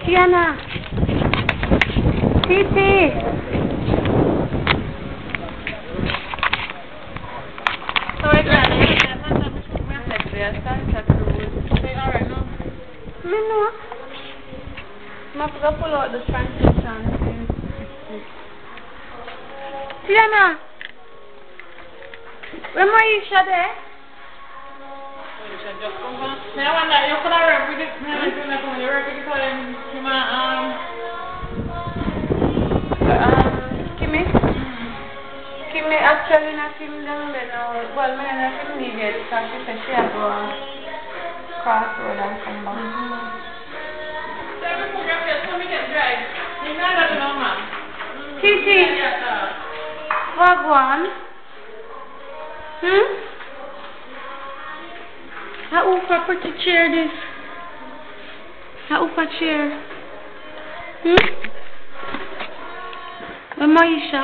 Tiana. Titi. Sorry, darling. Santa Cruz. They are no. Me know. I'm going to pull out the transmission. Tiana. Where Maisha there? Maisha just come back. I wonder, you could have worked with it. I don't know when you work with it. Kimi? Kimi actually not him down there now. Well, me not him needed because she said she had to go crossroad and come back. Titi, Wagwan. How ufa pretty chair this? How ufa chair? Where Maisha?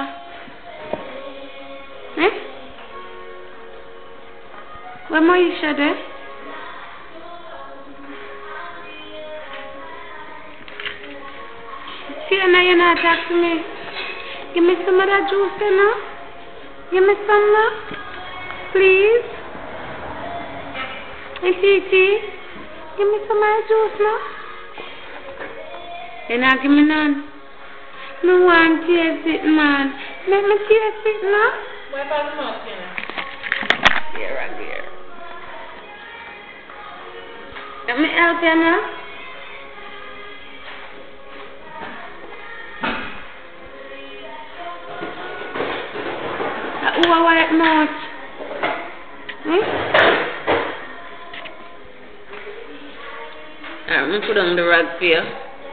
Where Maisha there? Tiana, you not talk to me. Give me some of that juice, you know? Give me some now. Please. Hey, Titi. Give me some of that juice now. You not give me none. No one taste it, man. Let me taste it now. What about the mouth, Tiana? Here and here. Let me help you now. Who a white mouth? I'm going to put on the rag for you.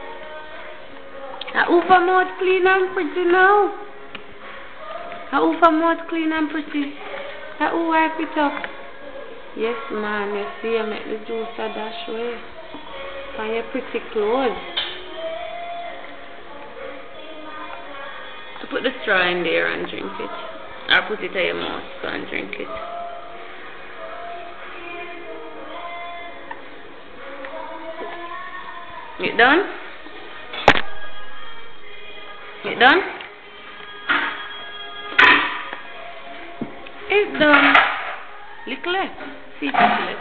Who for mouth clean and pretty now? Who for mouth clean and pretty? Who wipe it up? Yes, man. You see, I make the juice a dash way. For your pretty clothes. So put the straw in there and drink it. Or put it in your mouth and drink it. You done? You done? It's done. Little left. See if it's left.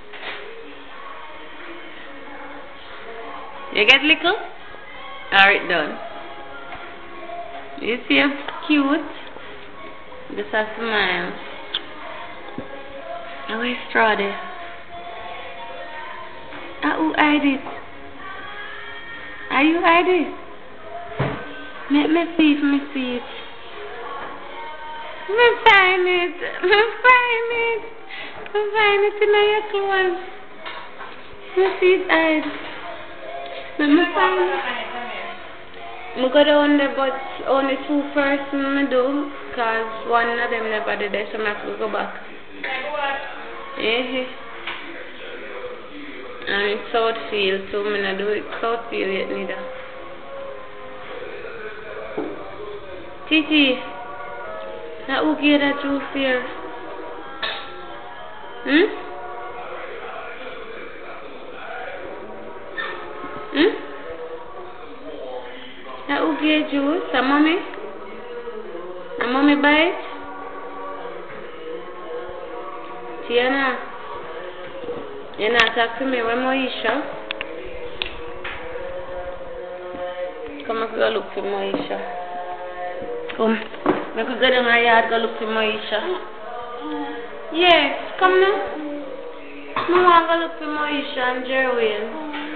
You get little? Or it done? You see I'm cute? Just a smile. Now where's straw there? Who hide it? Are you hide it? Let me see if me see it. Me find it. Me find it. Me find it in your clothes. Me see it hide. Let me find it. I go down there, but only 2 persons I do, because one of them never did it, so I have to go back. And it's Southfield, so I'm not do it Southfield yet neither. Titi, now who gave that juice here? Now who gave juice? A mommy? A mommy buy it? Tiana, you not talk to me. Where Maisha? Come on, go look for Maisha. Come. We could go down our yard, go look for Maisha. Yes, come now. I want to go look for Maisha and Jerwin.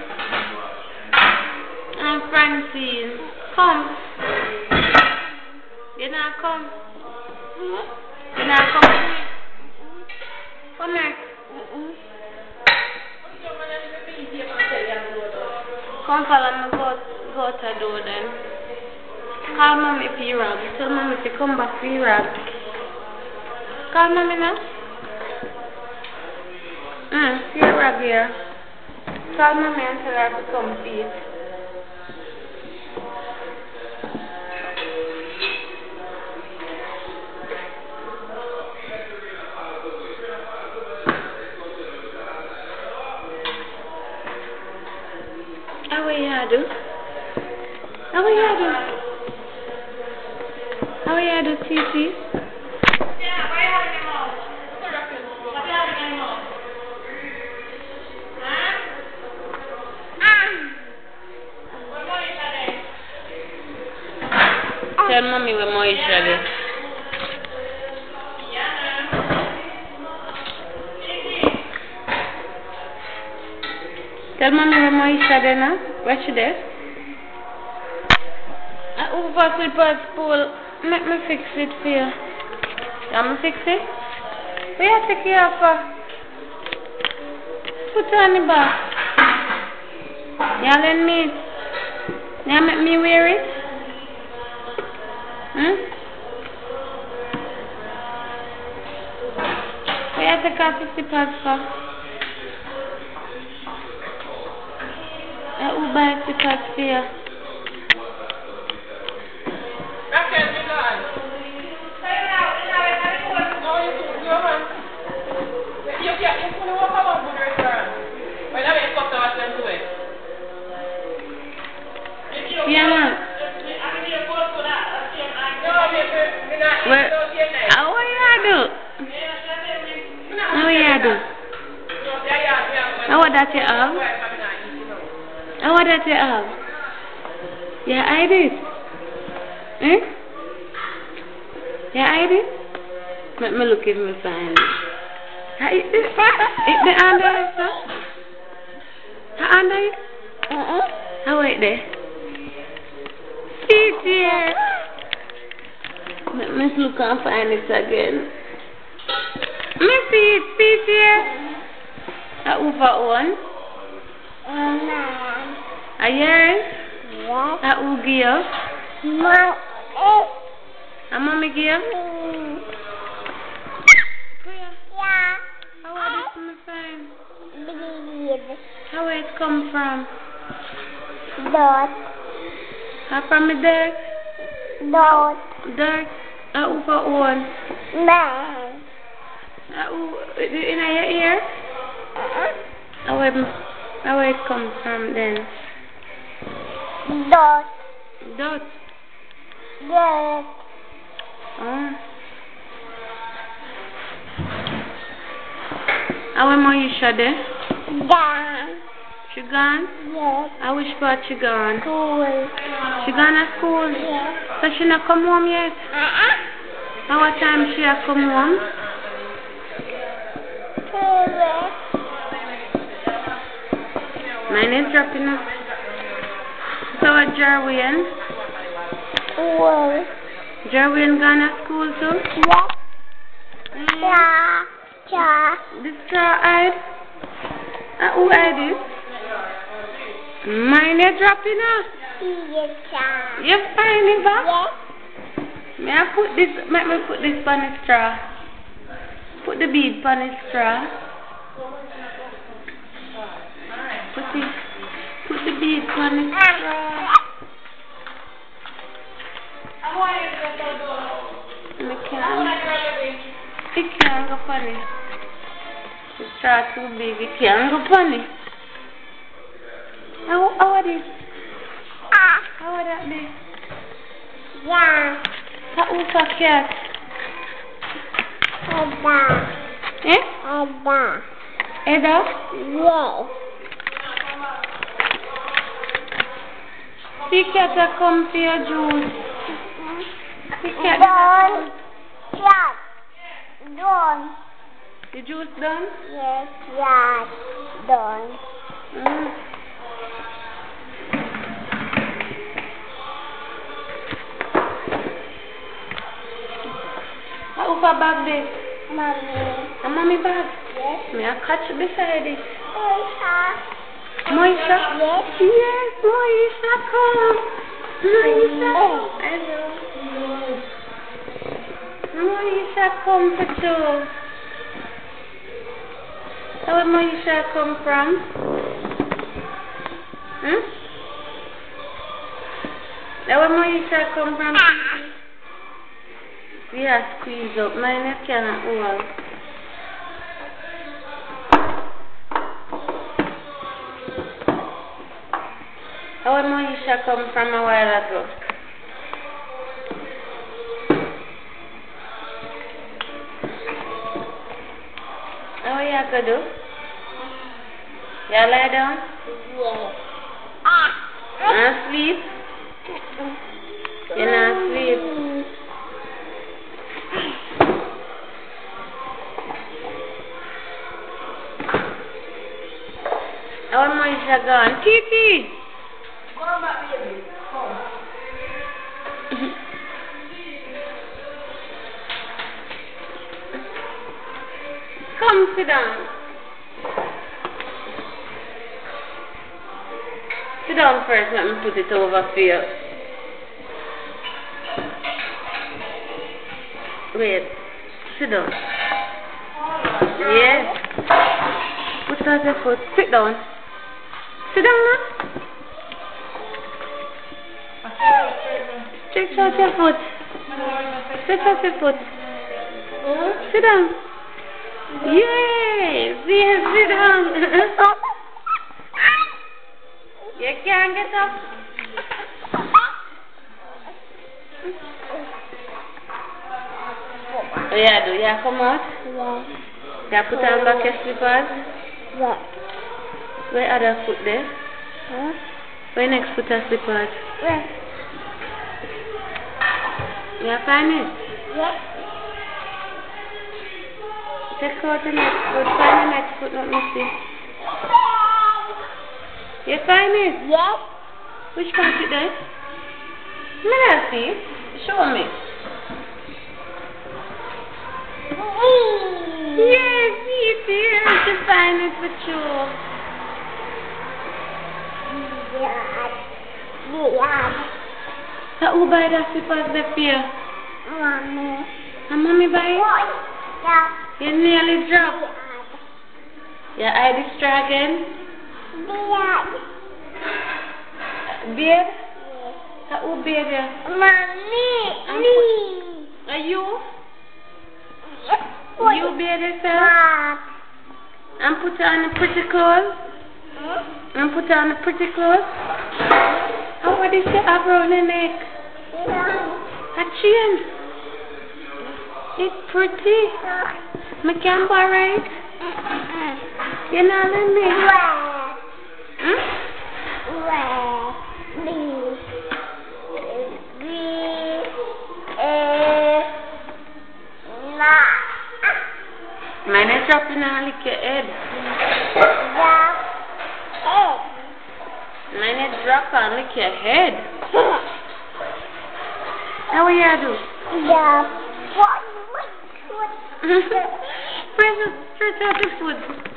And Francine. Come. You not come? You not come with me? Come here. Come follow me, go to the door then. Call mommy for your rag. Tell mommy to come back for your rag. Call mommy now. See your rag here. Call mommy and tell her to come for it. How are you, do? How are you do? How are you do, Titi? Yeah, why are you having them all? What are you having them all? Huh? What more is there? Tell mommy where more is ready. Tell mommy where more is ready now. Where she there? Over slippers spool. Let me fix it for you. You want me fix it? Where you take it off for? Put it on the back. You let me. You make me wear it? Hmm? Where you take off the slippers for? Who buy slippers for you? Yeah, man. Where? What you do? What you do? What that you have? What that you have? Yeah, I did. Eh? Yeah, I did. Let me look if me find it. It's the under it, sir? The under it? How wait there? See here. Let me look and find it again. Me see it, see here. Over one. A yes. Who give? A mommy give? How are this me find? How it come from? From the desk? Desk. Over one. Who in your ear? How it come from then? Dot. How am I there? She gone? I wish part she gone. She gone to school? So she not come home yet? How what time she a come home? Mine is dropping up. So what Jarwin? Jarwin gone to school too? This straw eyed? Who eyed it? Mine is dropping up. You find it back? May I put this, let me put this on the straw. Put the bead on the straw. Put the bead on the straw. It can't go funny. The straw too big, it can't go funny. How are this? How are that be? Who's a cat? Eh? Eda? The cat a come for your juice. The cat done. The juice done? Yes, done. Who's a bag there? Mommy. A mommy bag? Yes. May I catch beside it? Moisha. Moisha? Yes. Yes, Moisha, come. Moisha. Hello. Moisha, come for two. Where Moisha come from? Where Moisha come from? Yeah, squeeze up. Mine cannot hold. How did Moisha come from a while ago? How are you going to do? You lie down? And sleep? You not sleep? How am Moisha gone? Titi! Go back, baby. Come. Come sit down. Sit down first, let me put it over for you. Wait, sit down. Yes. Put out your foot. Sit down. Sit down now. Stretch out your foot. Stretch out your foot. Sit down. Yay! Yes, sit down. You can't get up. Oh yeah, do you come out? Yeah. You put on back your slippers? Yeah. Where other foot there? Huh? Where next foot are slippers? Yeah. You find it? Yeah. Take out the next foot. Find the next foot, let me see. You find it? Yeah. Which part is there? Let me see. Show me. Yes, it's here to find it for sure. Yeah. So who buy the slippers there for you? Mommy. And mommy buy it? Yeah. You nearly dropped. You eye this dragon? Beard? So who beard you? Mommy. Are you? You beard yourself? And put on the pretty clothes? And put on the pretty clothes? And what is your have around your neck? A chain? It's pretty. Me can borrow it? You know what I mean? Mine is dropping on lick your head. Mine is drop on lick your head. How will you do? Stretch out the foot.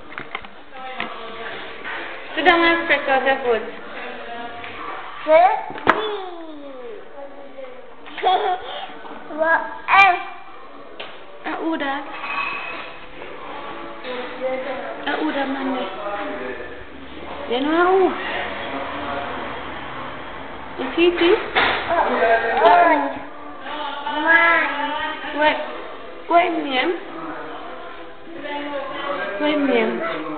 Sit down and stretch out the foot. Who that? Who that man there? You know who? Is he too? What name? What name?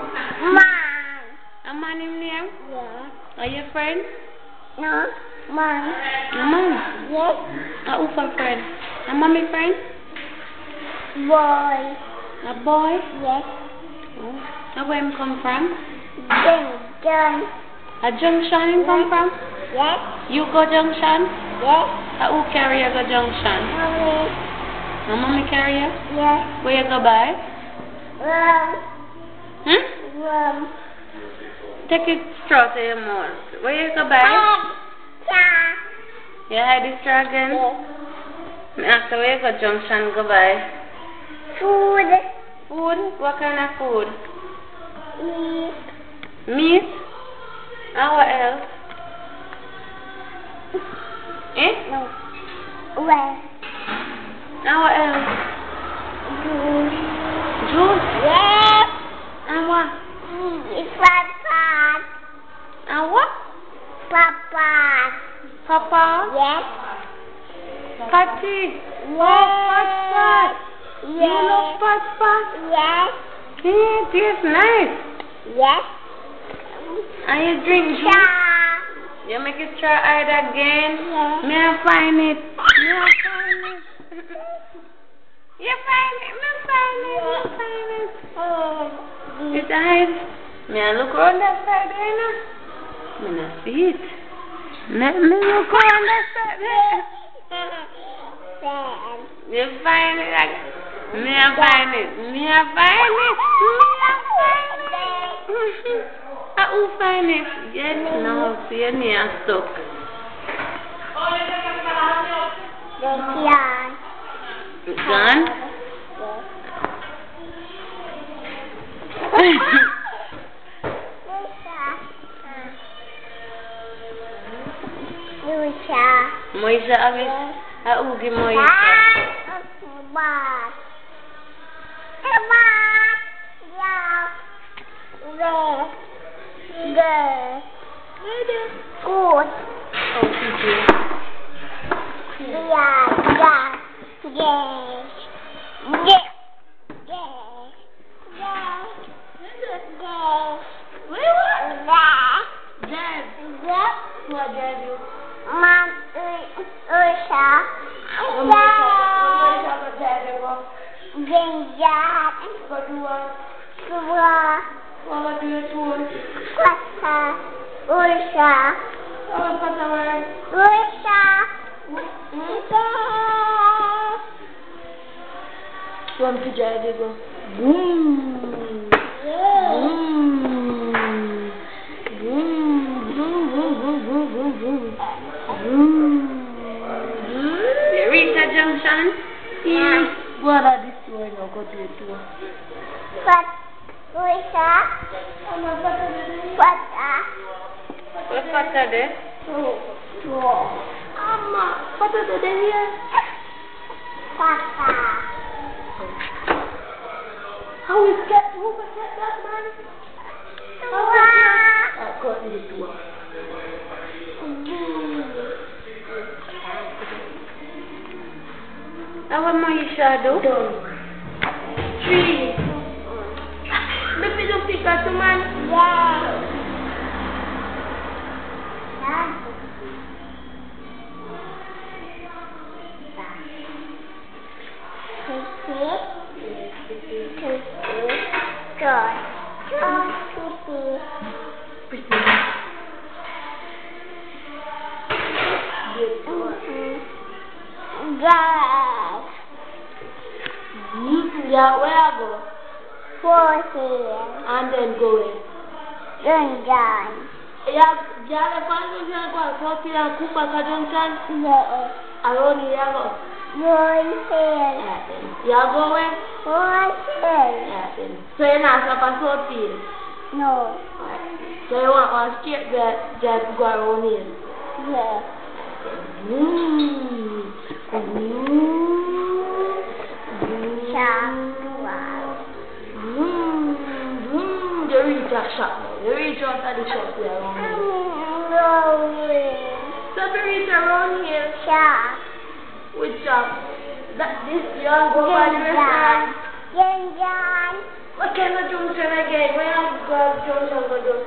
A man in name? Are you friend? No, A Mom. mom? Yes, A who for friend? A mommy friend? boy. A boy? Yes, Where him come from? John. A junction him come from? Yes, You go junction? yes, Who carry you go junction? Mommy. A mommy carry you? Yes, Where you go by? Hmm? Take it straw to your mouth. Where you go by? You hide this dragon? After where you go junction go by? Food. Food? What kind of food? Meat. Meat? And what else? Eh? No. Well. And what else? Juice. Juice? Yes. And what? It's Papa. And what? Papa. Papa? Yes. Patty? Yes. Oh, Pat. Yes. You love Pat? Yes. Yeah, it is nice. Yes. And you drink juice? You make it try hide again? Yeah. May I find it? May I find it? You find it? Me find it? Me find it? It hide? May I look around that side there now? Me not see it. Let me look around that side there. You find it again? Me I find it? Me I find it? Me I find it? Who find it? Yes, no. See me I stuck. Gone? Moisha, Ugi Moisha. From to drive go. Boom. You reach a junction? Yeah. Go out of this door now, go to the door. What's that there? Mama, what is it here? How is that? Who was that man? Go to the door. How am I shadow? 3. Let me look at that man. Yeah, where I go? And then go in. Yeah, the function go to and Kumba Junction. Around here go. Yeah, go where? Yeah, then. So you're not supposed to Southfield? No. So you want to straight just go around here? Yeah. You reach a shop now. You reach out of the shop here around here. So you reach around here. Which shop? This you want to go by the restaurant? What kind of junction again? Where you go junction go do?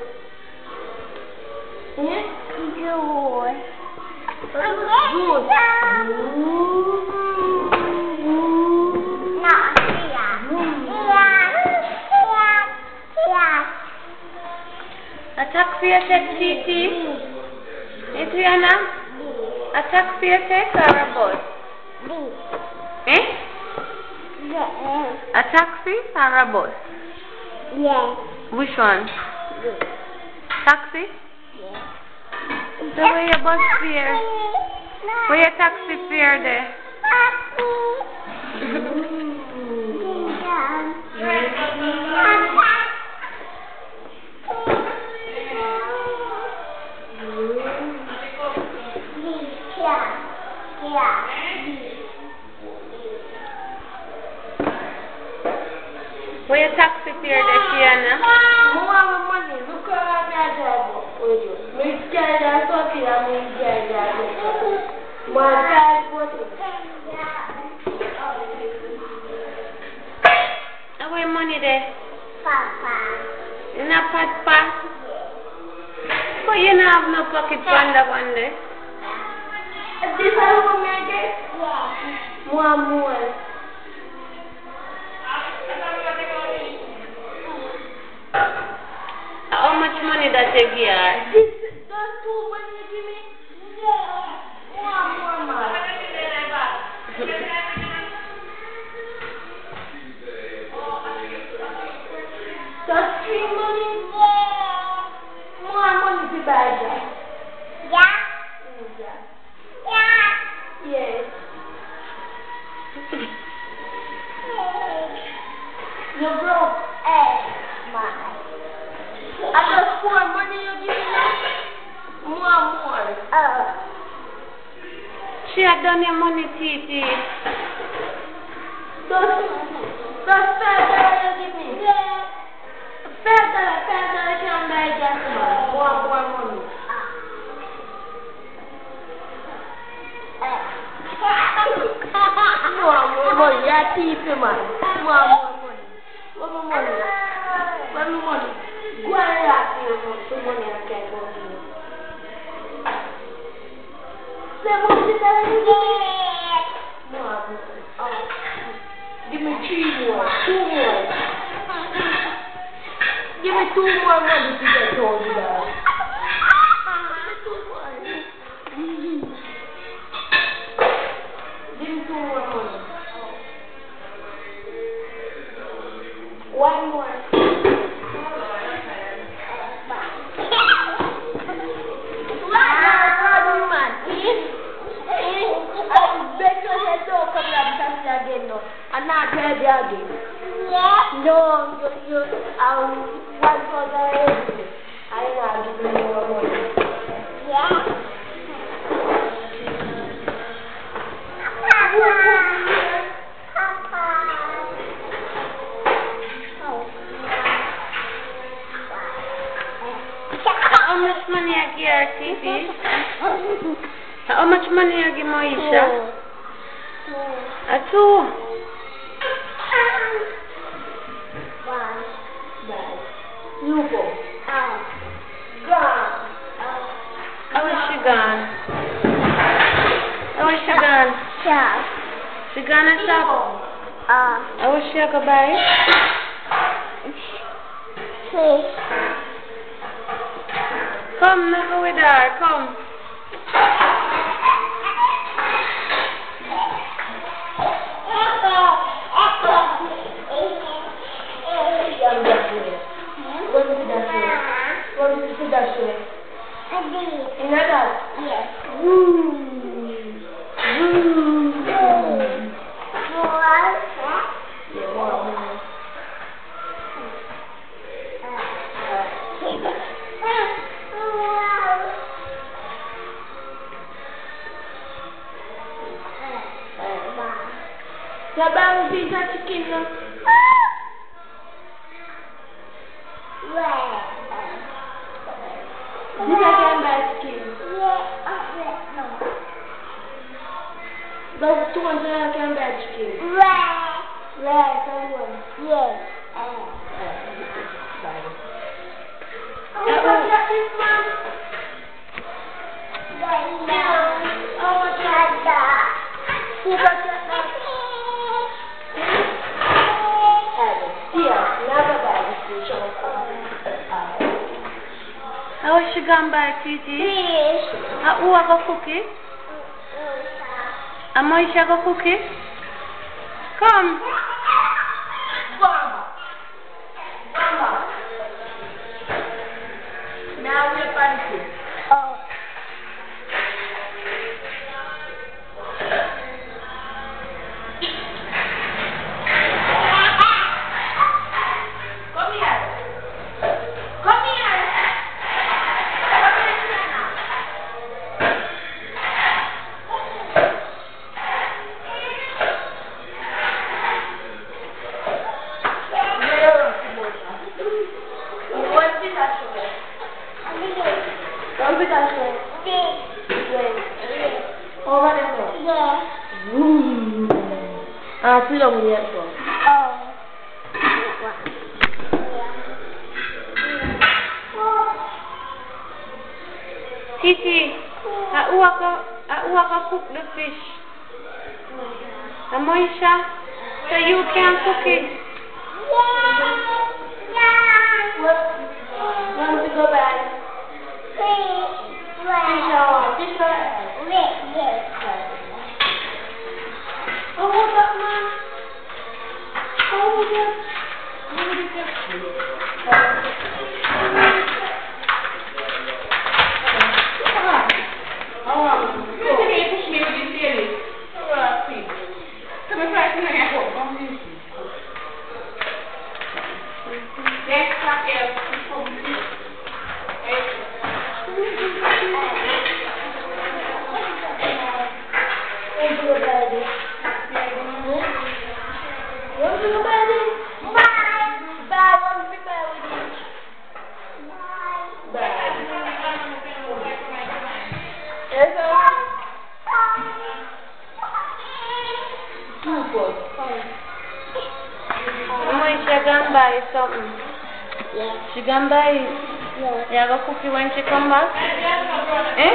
A taxi you take, Titi? Adriana? A taxi you take or a bus? Eh? A taxi or a bus? Which one? Taxi? So where your bus fare? Where your taxi fare there? Where your taxi fare there, Fiona? More money. Look at that drive. Me scared of something and me scared of it. My scared what? Where money there? Papa. In a Papa? But you don't have no pocket panda one day. This one for me again? Yeah. More. How much money that you give her? That's too much you give me? Yeah. More, man. That's free money? Yeah. More money to buy that. Yeah? Yeah. Yes. You broke. Man. I just pour money you give me. More. She had done your money, Titi. Just $5 you give me. Yeah. $5 can buy gas, man. More money. More money. You're cheap, man. More money. What money? Go and ask me some money I can go to you. Say, what did I do? More money. Give me 3 more. 2 more. Give me 2 more money to get $20. Give me 2 more money. 1 more. I'm not ready again. Yeah? No, you, $1,000. I'm not giving you more money. Yeah? How much money I give her, Titi? How much money I give Moisha? 2. You go. Gone. How is she gone? How is she gone? Yeah. She gone and shop? How is she go buy? Fish. Come, no go with her, come. Bang pizza chicken. This again by chicken. No. Those 200 can buy chicken. Right, someone. Yes. How much is this one? How much is that? Who got that? How is she gone by, Titi? Fish. Who a go cook it? Moisha go cook it? Come. Now we're fancy. Over there. Yeah. Too long yet. Titi, who can cook the fish? Moisha, so you can cook it. Want to go back? Fish on. Hold up, man. Hold up. Moisha gonna buy something. Yeah. She gonna buy it. Yeah. You have a cookie when she come back? Eh?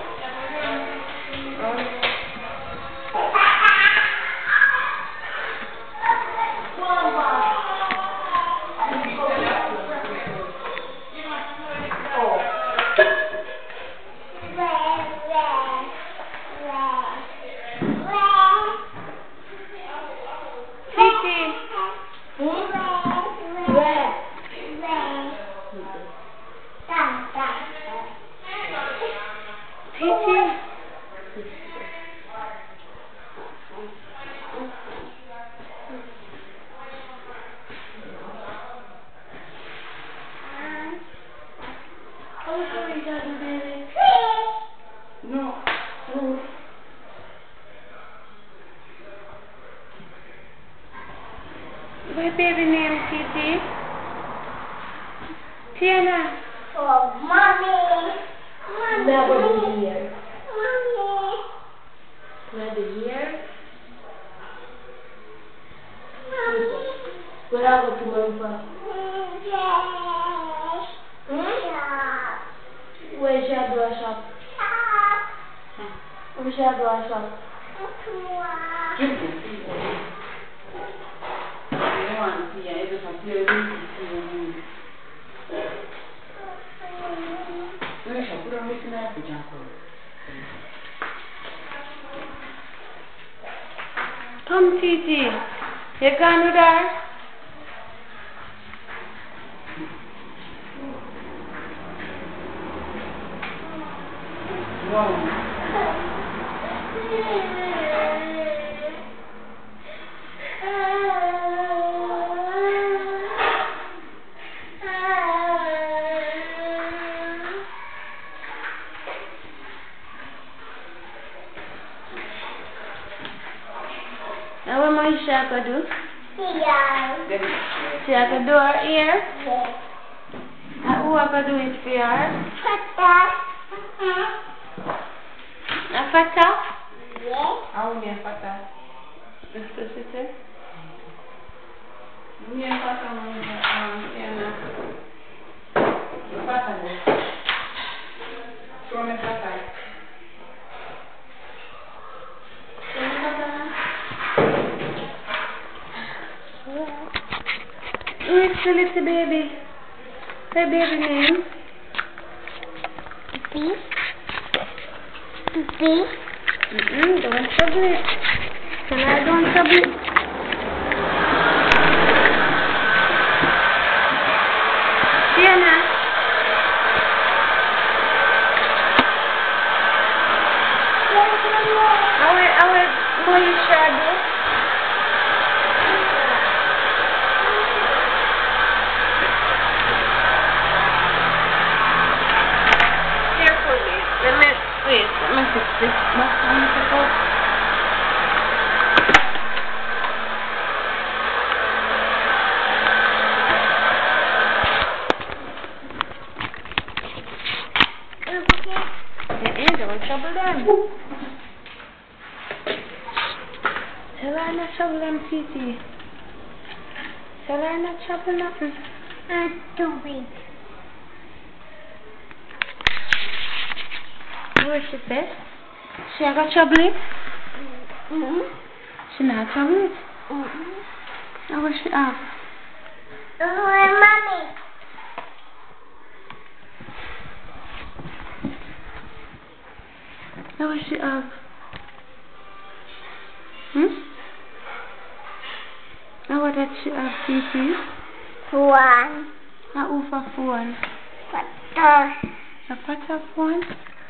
Titi. Titi. No. What baby name, Titi? Tiana. Oh, mommy. Never the year. Not the year. Where are we tomorrow from? Where's your door shop? Where's your door shop? Come, Titi. You gone with her? Now what Moisha gonna do? She have to do her ear? Who gonna do it for her? A fata? Esto sí te. Who is the little baby? Her baby name? Don't trouble it. Tell her don't trouble it. Tiana. How Moisha do? Carefully. Let me fix this. Don't trouble them. Tell her not trouble them, Titi. Tell her not trouble nothing. Too big. What she say? She a got trouble it? She not trouble it? Now what she have? Mommy. Now what she have? Now what did she have, Titi? One. Now who for phone? What? A pata phone?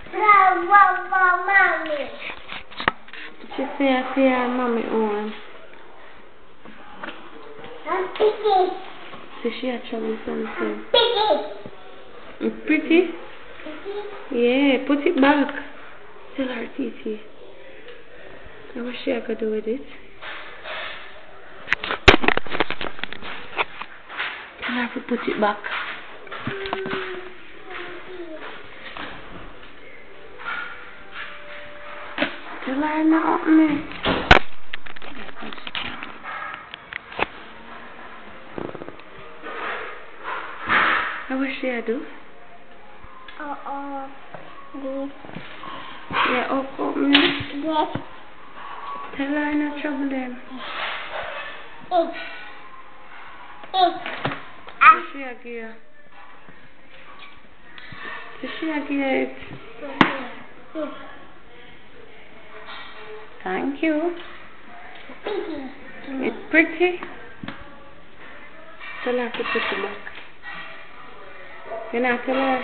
Mommy. She say I see her mommy own. I'm pretty. So she a trouble something. Pretty. Pretty? Yeah, put it back. Tell her, Titi. Now what she gonna do with it? Tell her to put it back. Tell her not open it. Now what she a do? This. Yeah, open it. Yes. Tell her not trouble them. What What she a give you? What she a give you it? Thank you. It's pretty. Tell her to put it back. You know, tell her.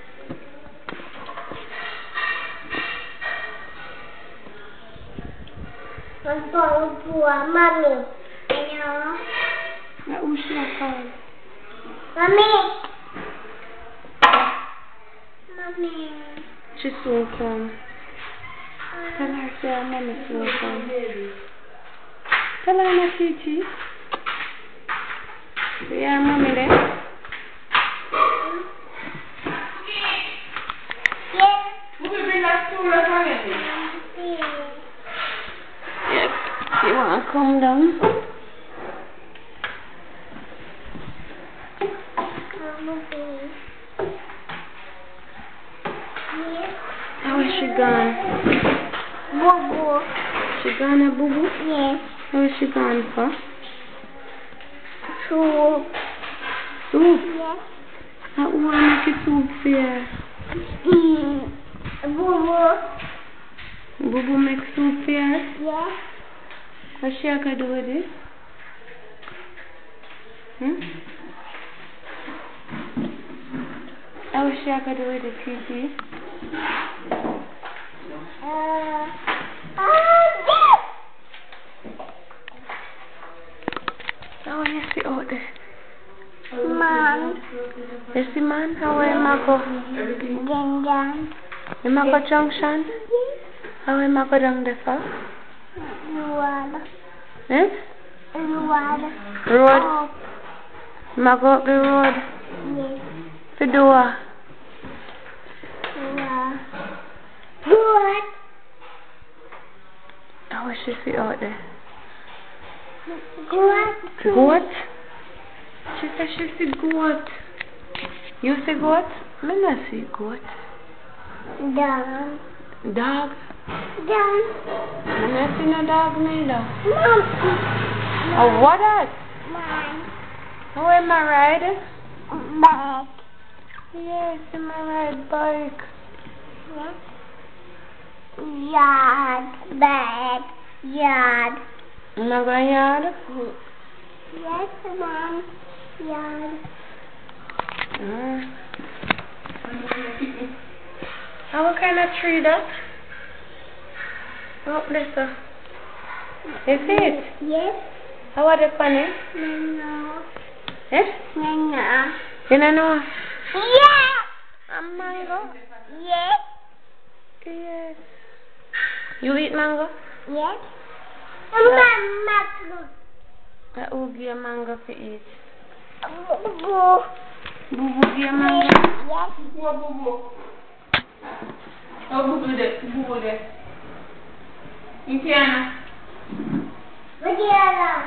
I'm going to Mommy. Hello. Now who she a call? Mommy. Mommy. She soon come. Tell her say her mommy soon come. Tell her na Titi. See her mommy there? Yes. Who will bring that stool up on it? Yep. You wanna come down? How is she gone? Boo-boo. She gone a boo-boo? Yes. How is she gone for? Soup. Soup? Yes. How wanna make it soup for you? Boo-boo. Boo-boo make soup for you? Yes. What she gonna do with it? How is she gonna do with it, Titi? Yes. Oh, you see out there. Mom. You see, man? How am I go? Gangan. Am I go junction? How am I go down there for? Luar. Eh? Luar. Road? Oh. Am I go up the road? Yes. The door? Luar. Luar. How is she see out there? Goat. Goat? She said she see goat. You see goat? Me not see goat. Dog. Dog? Dog. Me not see no dog neither. Mom. Oh, what that? Mom. How am I ride? Back. Yes, am I ride bike? Yes. Yard. Back. Yard. Am I going yard? Yes, Mom. Yard. What kind of tree that? Oh, listen. You see it? Yes. How are they funny? Mango. Eh? Mango. You don't know? Yeah. A mango? Yes. Yes. You eat mango? Yes. Mango. Who give you mango to eat? Boo. Boo give you mango? Yes. Boo-boo. Oh, boo-boo there. Boo-boo there. Indiana. Indiana.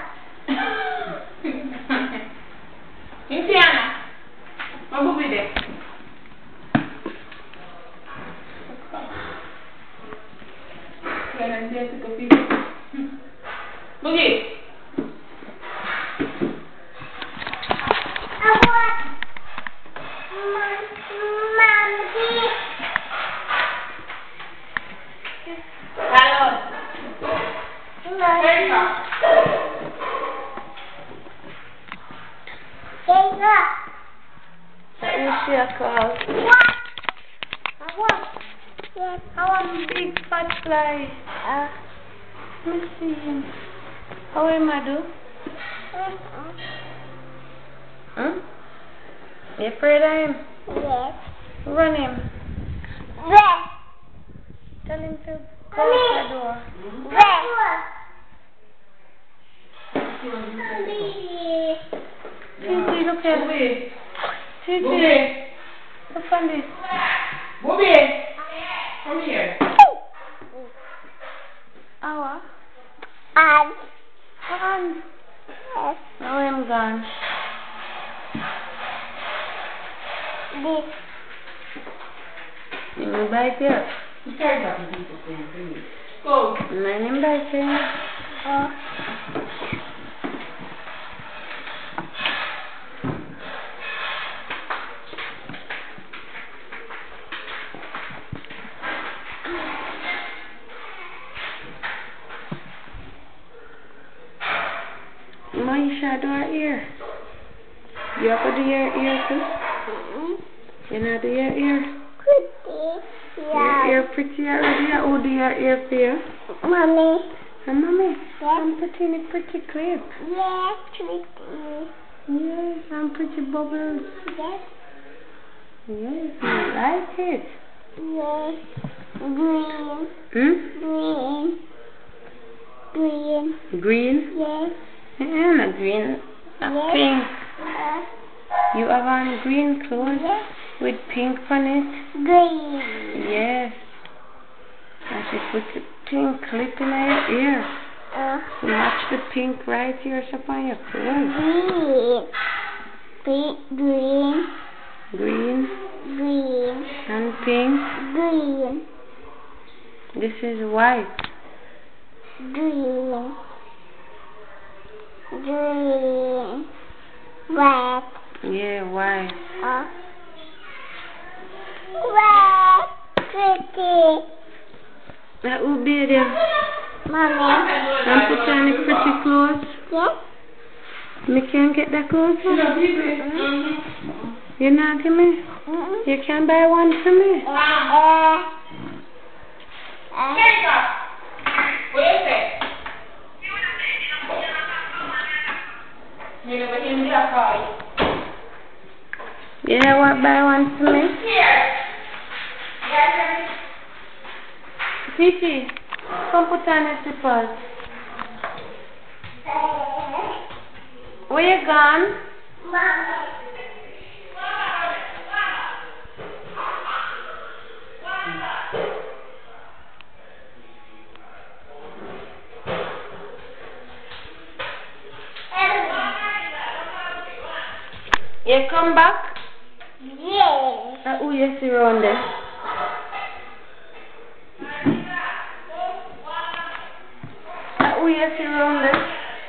Indiana. Oh, boo-boo there. Kaya nandiyan sa kapito. Bugi! How a big fat fly. Let me see him. How am I do? Huh? You afraid of him? Yes. Run him. Yes. Tell him to close the door. Titi, look at me. Titi, look on this. Bobby! Come here. Awa. And Yes. Now I'm gone. this. You may bite here. You carry that in Jesus' name, please. Go. My name bite here. Maisha, do her ear. You have to do your ear too? You know do your ear? Pretty. Your ear pretty already? Who do your ear for you? Mommy. And mommy? Yes. I'm putting it pretty clear. Yes, pretty. Yes, I'm pretty bubbles. Yes. Yes, I like it. Yes. Green. Hmm? Green. Green? Yes. Not green. Yes. Pink. Yes. You have on green clothes Yes. with pink on it? Green. Yes. And she put the pink clip in her ear to match the pink right here upon your clothes. Green. Green Green. and pink. Green. This is white. Green. Green. Black. Yeah, white. Black. Pretty. That will be there. Mommy. I'm putting on the pretty clothes. Yes. Me can't get that clothes for you. You not give me? You can buy one for me. What is it? You never hear me cry. You know what? Buy one for me. Here. Titi, come put on your slippers. Where you gone? You come back? Yes. Who you see around there? Who you see around there?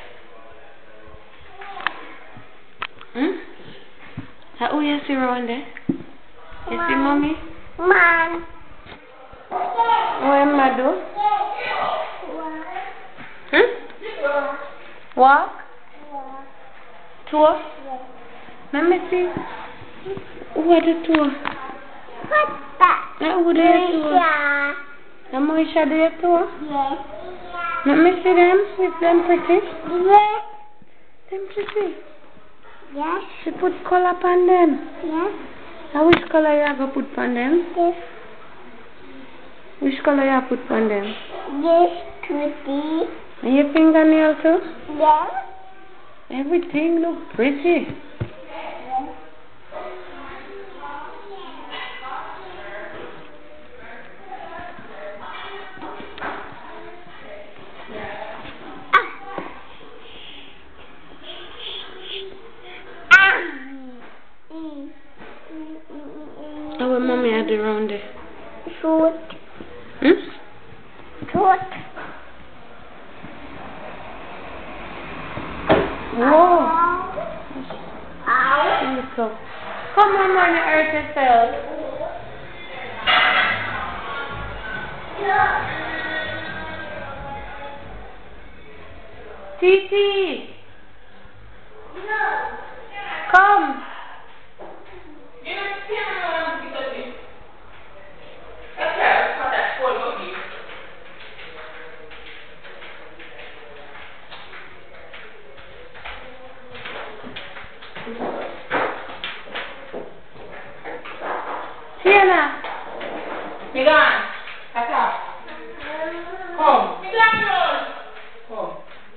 Who you see around there? You see mommy? Mom. What am I do? Walk? Tour? Let me see. What the tour? Who do you tour? And Moisha do you tour? Yes. Let me see them. Is them pretty? Yes. Them pretty. Yes. She put color on them. Yes. And which color you have to put on them? Yes. Which color you have put on them? Yes. Pretty. And your fingernail too? Yes. Everything look pretty. Oh, well, mommy had around there. Shoot. Hmm? Shoot. Whoa. So, come on, man, you hurt yourself. Titi. Come. Sienna. You gone. That's all. Come. Come.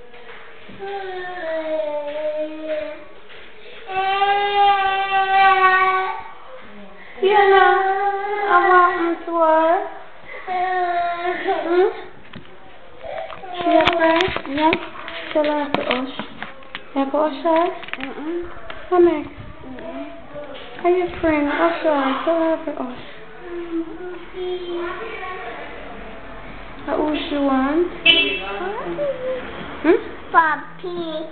Sienna, I want to her. She okay? Yes. Tell her to hush. You have to hush her? Come here. Are you friend? Hush her. Tell her to hush. Who she want? Papi.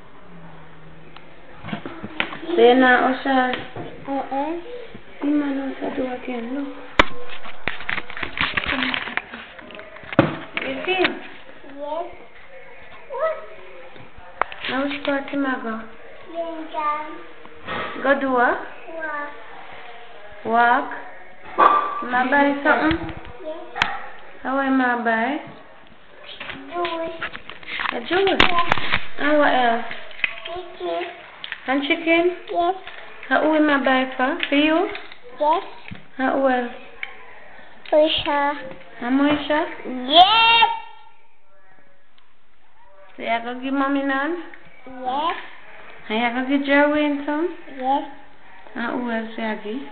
Sienna, hush her. The man also do again. Look. You see? Yes. Now which part him I go? Yes. Go do what? Walk. Ma buy something? Yes. How am I buy? Juice. A juice? And what else? Chicken. And chicken? Yes. Who am I buy for? For you? Yes. And who else? Pusha. And Moisha? Yes. So you go give mommy none? Yes. And you go give Jerwin some? Yes. And who else you give?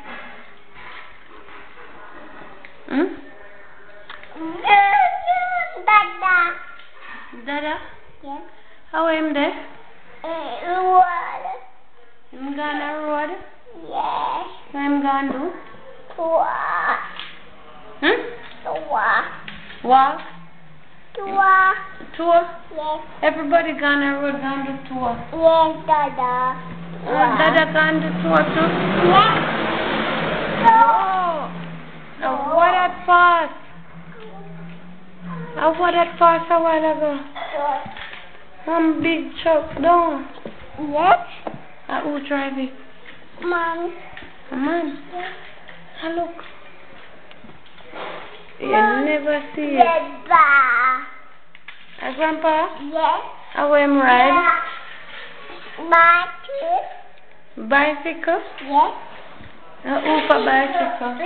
Dada. Dada? Yes. How am there? Water. I'm gonna road? Yes. What I'm gonna do? Tour. Walk? Tour. Tour? Yes. Everybody gonna road gonna do tour. Yes, Dada. Dada gonna do tour too? Yes. Whoa! Now what that fast? How what that fast a while ago? One big truck down. Yes. Who drive it? Mom. A man. Yes. Look. You Mom. never see it. Yes, Ba. Grandpa? Yes. How am ride? Bicycle. Bicycle? Yes. Who for bicycle?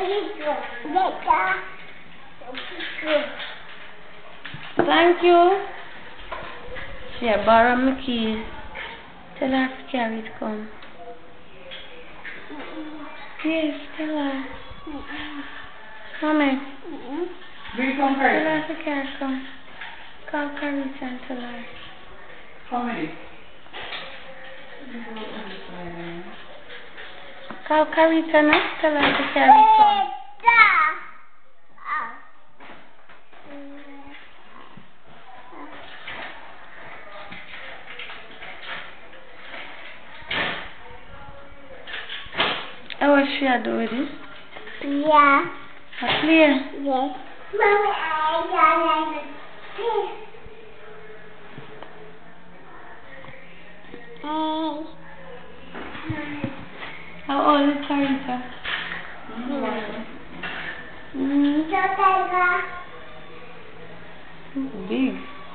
Thank you. She borrow my keys. Tell her to carry it come. Yes, tell her. Come here. Bring some Tell curry. her to carry it come. Call Carita and tell her. Come here. Call Carita now. Tell her to carry it come. How was she do with it? Yeah. A clear? Yes. How old is Carita? Big.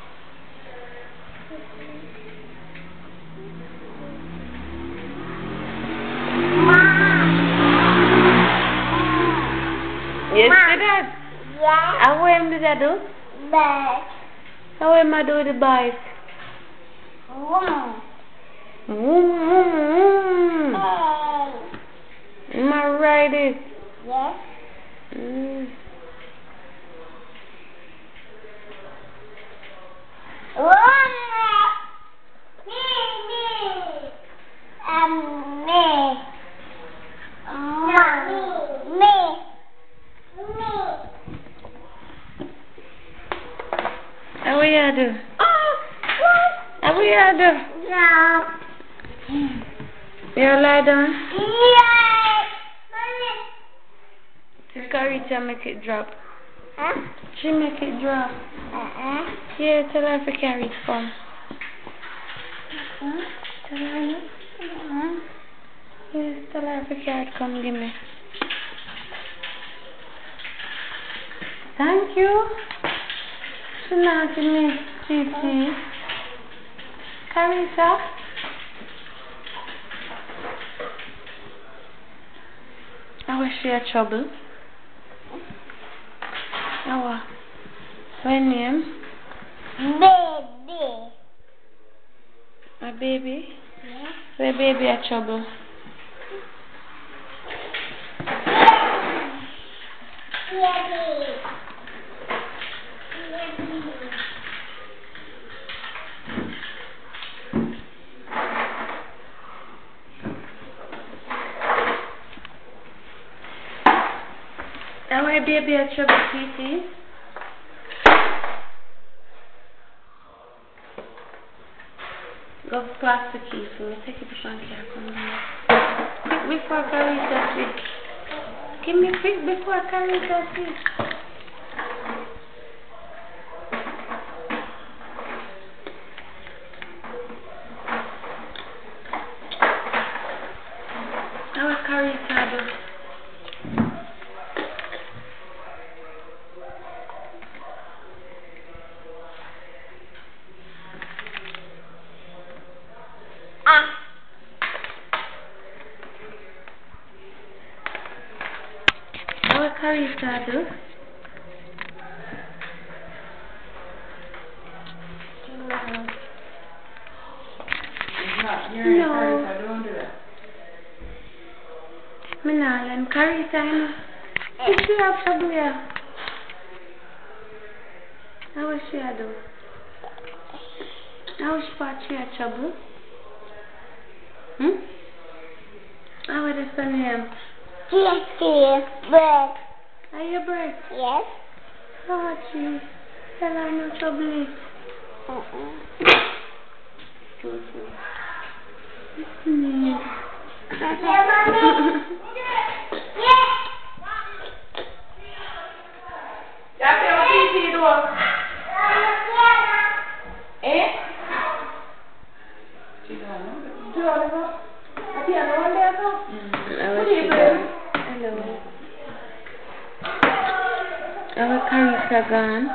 You see that? Yeah. How am did I do? Bag. How am I do the bike? Am I ride it? Yes. How are you do? How are you do? Yeah. You lie down? Yeah. Tell Carita make it drop. Huh? She make it drop. Yeah, tell her to carry it come. Tell her no? Yes, tell her to carry it come, give me. Thank you. She not give me Titi. Carita. I wish she had trouble. Oh, what name? Baby. A baby? Yeah. Where baby had trouble? Now where baby had trouble, Titi? Go pass the key for me. Take it before I come here. Quick before Carita see. Give me quick before Carita see. Now what Carita do? Now what Carita do? No. Don't do that. Me nah let Carita know. If she have trouble here. Now what she do? Now which part she had trouble? How is the name? Yes, bread. Are you bird? Yes. Oh, gee. Tell her no trouble. Yeah, mommy. Yeah. Ya pelo Titi do. Eh? Hello. Our Carita gone.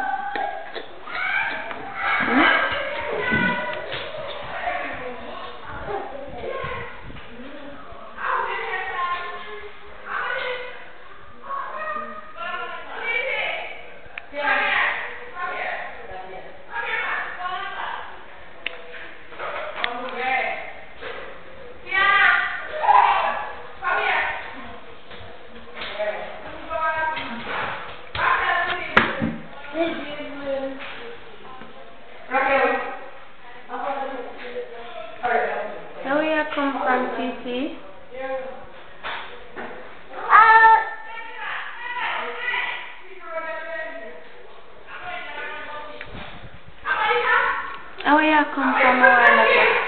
Now we are come from Titi. Now we are come from a while ago.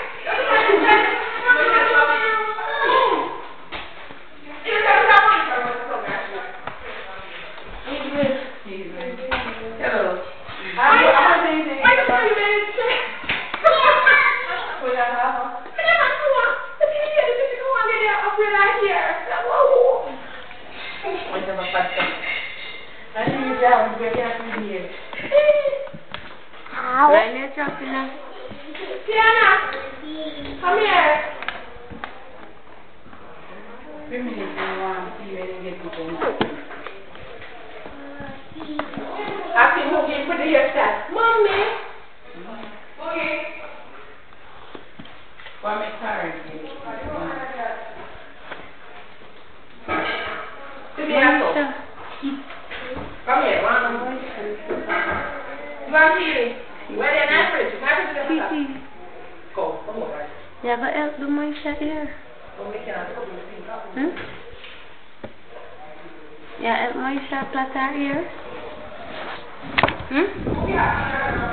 Hello. When you're dropping us. Tiana, come here. Auntie Moogie, put the hairstyle. Mommy. Moogie. Why make tired? Come here. Come here, Mom. You want to where the knife? Go, come on. Yeah, but help the Moisha here. Yeah, help Moisha plait her hair.